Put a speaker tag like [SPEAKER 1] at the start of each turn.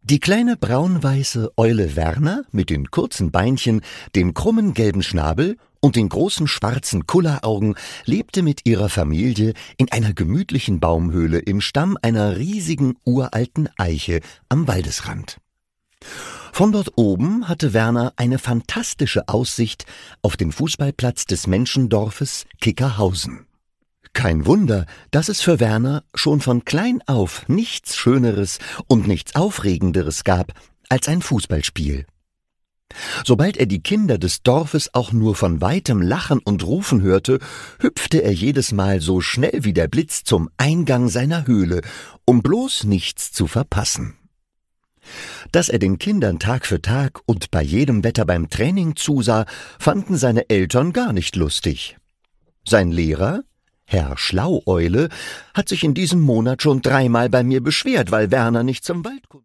[SPEAKER 1] Die kleine braun-weiße Eule Werner mit den kurzen Beinchen, dem krummen gelben Schnabel und den großen schwarzen Kulleraugen lebte mit ihrer Familie in einer gemütlichen Baumhöhle im Stamm einer riesigen uralten Eiche am Waldesrand. Von dort oben hatte Werner eine fantastische Aussicht auf den Fußballplatz des Menschendorfes Kickerhausen. Kein Wunder, dass es für Werner schon von klein auf nichts Schöneres und nichts Aufregenderes gab als ein Fußballspiel. Sobald er die Kinder des Dorfes auch nur von weitem lachen und rufen hörte, hüpfte er jedes Mal so schnell wie der Blitz zum Eingang seiner Höhle, um bloß nichts zu verpassen. Dass er den Kindern Tag für Tag und bei jedem Wetter beim Training zusah, fanden seine Eltern gar nicht lustig. Sein Lehrer, Herr Schlaueule, hat sich in diesem Monat schon 3-mal bei mir beschwert, weil Werner nicht zum Wald konnte.